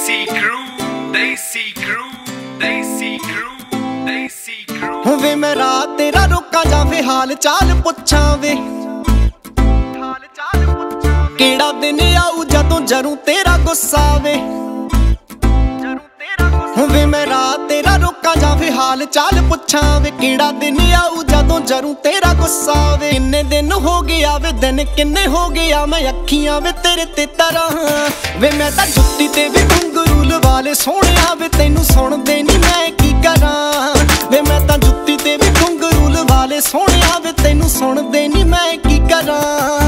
Desi crew, Desi crew, Desi crew, Desi crew। ਵੇ ਮੈਂ ਰਾਤ ਤੇਰਾ ਰੋਕਾਂ ਜਾਂ ਵੇ ਹਾਲ ਚਾਲ ਪੁੱਛਾਂ ਵੇ, ਕਿਹੜਾ ਦਿਨ ਆਊ ਜਦੋਂ ਜਰੂ ਤੇਰਾ ਗੁੱਸਾ ਵੇ। ਵੇ ਮੈਂ ਰਾਤ ਤੇਰਾ ਰੋਕਾਂ ਜਾਂ ਵੇ ਹਾਲ ਚਾਲ ਪੁੱਛਾਂ ਵੇ, ਕਿਹੜਾ ਦਿਨ ਆਊ ਜਦੋਂ ਜਰੂ ਤੇਰਾ ਗੁੱਸਾ ਵੇ। ਕਿੰਨੇ ਦਿਨ ਹੋ ਗਿਆ ਵੇ, ਦਿਨ ਕਿੰਨੇ ਹੋ ਗਿਆ, ਮੈਂ ਅੱਖੀਆਂ ਵੇ ਤੇਰੇ ਤੇ ਤਰਾਂ ਵੇ। ਮੈਂ ਤਾਂ ਜੁੱਤੀ ਤੇ ਵੀ ਘੁੰਗਰੂ ਲਵਾ ਲੇ ਸੋਹਣਿਆ ਵੇ, ਤੈਨੂੰ ਸੁਣਦੇ ਨੀ ਮੈਂ ਕੀ ਕਰਾਂ ਵੇ। ਮੈਂ ਤਾਂ ਜੁੱਤੀ ਤੇ ਵੀ ਘੁੰਗਰੂ ਲਵਾ ਲੇ ਸੋਹਣਿਆ ਵੇ, ਤੈਨੂੰ ਸੁਣਦੇ ਨੀ ਮੈਂ ਕੀ ਕਰਾਂ।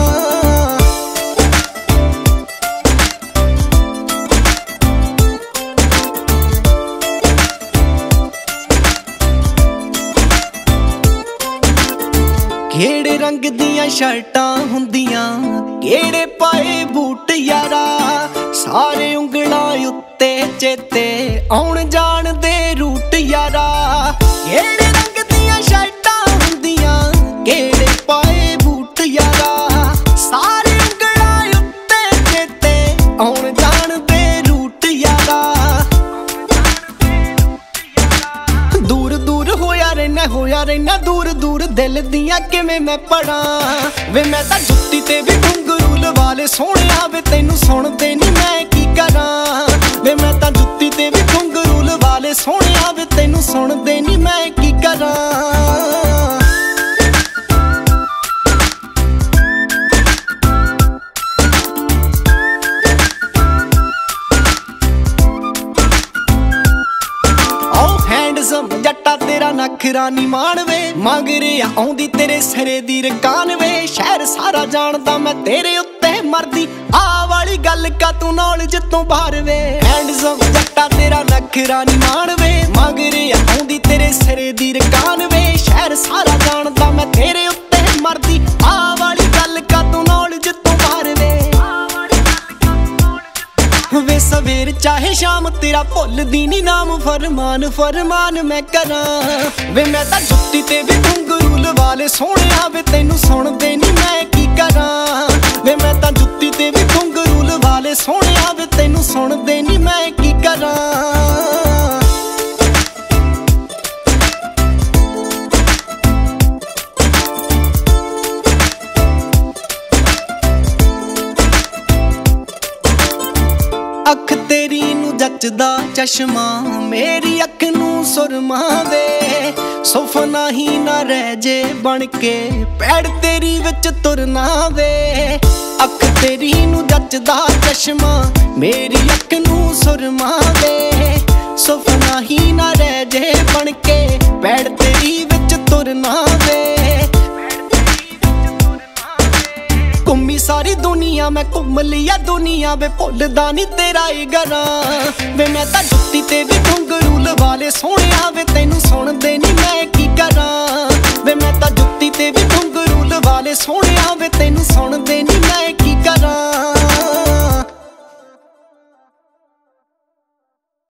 ਕਿਹੜੇ ਰੰਗ ਦੀਆਂ ਸ਼ਰਟਾਂ ਹੁੰਦੀਆਂ, ਕਿਹੜੇ ਪਾਏ ਬੂਟ ਯਾਰਾ, ਸਾਰੇ ਉਂਗਲਾਂ ਉੱਤੇ ਚੇਤੇ ਆਉਣ ਜਾਣ ਦੇ ਰੂਟ ਯਾਰਾ। ਕਿਹੜੇ ਰੰਗ ਦੀਆਂ ਸ਼ਰਟਾਂ ਹੁੰਦੀਆਂ, ਕਿਹੜੇ ਪਾਏ ਬੂਟ ਯਾਰਾ, ਸਾਰੇ ਉਂਗਲਾਂ ਉੱਤੇ ਚੇਤੇ ਆਉਣ ਜਾਣ ਦੇ ਰੂਟ ਯਾਰਾ। ਦੂਰ ਦੂਰ ਹੋਇਆ ਰਹਿਣਾ ਦੂਰ ਦੂਰ, ਦਿਲ ਦੀਆਂ ਕਿਵੇਂ ਮੈਂ ਪੜਾਂ ਵੇ। ਮੈਂ ਤਾਂ ਜੁੱਤੀ ਤੇ ਵੀ ਘੁੰਗਰੂ ਲਵਾ ਲੇ ਸੋਹਣਿਆ ਵੇ, ਤੈਨੂੰ ਸੁਣਦੇ ਨੀ ਮੈਂ ਕੀ ਕਰਾਂ ਵੇ। ਮੈਂ ਤਾਂ ਜੁੱਤੀ ਤੇ ਵੀ ਘੁੰਗਰੂ ਲਵਾ ਲੇ ਸੋਹਣਿਆ ਵੇ, ਤੈਨੂੰ ਸੁਣਦੇ ਨੀ ਮੈਂ ਕੀ ਕਰਾਂ। ਜੱਟਾ ਤੇਰਾ ਨਖਰਾ ਨੀ ਮਾਣ ਵੇ, ਮੰਗਰਿਆ ਆਉਂਦੀ ਤੇਰੇ ਸਿਰੇ ਦੀ ਰਕਾਨ ਵੇ। ਸ਼ਹਿਰ ਸਾਰਾ ਜਾਣਦਾ ਮੈਂ ਤੇਰੇ ਉੱਤੇ ਮਰਦੀ, ਆਹ ਵਾਲੀ ਗੱਲ ਕਾ ਤੂੰ ਨੌਲੇਜ ਤੋਂ ਬਾਹਰ ਵੇ। ਹੈਂਡਸਮ ਜੱਟਾ ਤੇਰਾ ਨਖਰਾ ਨੀ ਮਾਣ ਵੇ, ਮੰਗਰਿਆ ਆਉਂਦੀ ਤੇਰੇ ਸਿਰੇ ਦੀ ਰਕਾਨ ਵੇ। ਸ਼ਹਿਰ ਸਾਰਾ ਜਾਣਦਾ ਮੈਂ ਤੇਰੇ ਉੱਤੇ ਮਰਦੀ, ਆਹ ਵਾਲੀ ਗੱਲ ਕਾ ਤੂੰ ਨੌਲੇਜ ਤੋਂ ਬਾਹਰ ਵੇ। ਵੇ ਸਵੇਰ ਚਾਹੇ ਸ਼ਾਮ ਤੇਰਾ ਭੁੱਲਦੀ ਨੀ ਨਾਮ, ਫਰਮਾਨ ਫਰਮਾਨ ਮੈਂ ਕਰਾਂ ਵੇ। ਮੈਂ ਤਾਂ ਜੁੱਤੀ ਤੇ ਵੀ ਘੁੰਗਰੂ ਲਵਾ ਲੇ ਸੋਹਣਿਆ ਵੇ, ਤੈਨੂੰ ਸੁਣਦੇ ਨੀ ਮੈਂ ਕੀ ਕਰਾਂ ਵੇ। ਮੈਂ ਤਾਂ ਜੁੱਤੀ ਤੇ ਵੀ ਘੁੰਗਰੂ ਲਵਾ ਲੇ ਸੋਹਣਿਆ ਵੇ, ਤੈਨੂੰ ਸੁਣਦੇ ਨੀ ਮੈਂ ਕੀ ਕਰਾਂ। ਅੱਖ ਤੇਰੀ ਨੂੰ ਜੱਚਦਾ ਚਸ਼ਮਾ, ਮੇਰੀ ਅੱਖ ਨੂੰ ਸੁਰਮਾ ਵੇ। ਸੁਫਨਾ ਹੀ ਨਾ ਰਹਿ ਜੇ ਬਣ ਕੇ, ਪੈੜ ਤੇਰੀ ਵਿੱਚ ਤੁਰਨਾ ਵੇ। ਅੱਖ ਤੇਰੀ ਨੂੰ ਜੱਚਦਾ ਚਸ਼ਮਾ, ਮੇਰੀ ਅੱਖ ਨੂੰ ਸੁਰਮਾ ਵੇ। ਸੁਫਨਾ ਹੀ ਨਾ ਰਹਿ ਜੇ ਬਣ ਕੇ, ਪੈੜ ਤੇਰੀ ਵਿੱਚ ਤੁਰਨਾ ਵੇ। ਘੁੰਮੀ ਸਾਰੀ ਦੁਨੀਆ ਮੈਂ ਘੁੰਮ ਲਿਆ ਦੁਨੀਆ ਵੇ, ਭੁੱਲਦਾ ਨੀ ਤੇਰਾ ਈ ਗਰਾਂ ਵੇ। ਮੈਂ ਤਾਂ ਜੁੱਤੀ ਤੇ ਵੀ ਘੁੰਗਰੂ ਲਵਾ ਲੇ ਸੋਹਣਿਆ ਵੇ, ਤੈਨੂੰ ਸੁਣਦੇ ਨੀ ਮੈਂ ਕੀ ਕਰਾਂ ਵੇ। ਮੈਂ ਤਾਂ ਜੁੱਤੀ ਤੇ ਵੀ ਘੁੰਗਰੂ ਲਵਾ ਲੇ ਸੋਹਣਿਆ ਵੇ, ਤੈਨੂੰ ਸੁਣਦੇ ਨੀ ਮੈਂ ਕੀ ਕਰਾਂ।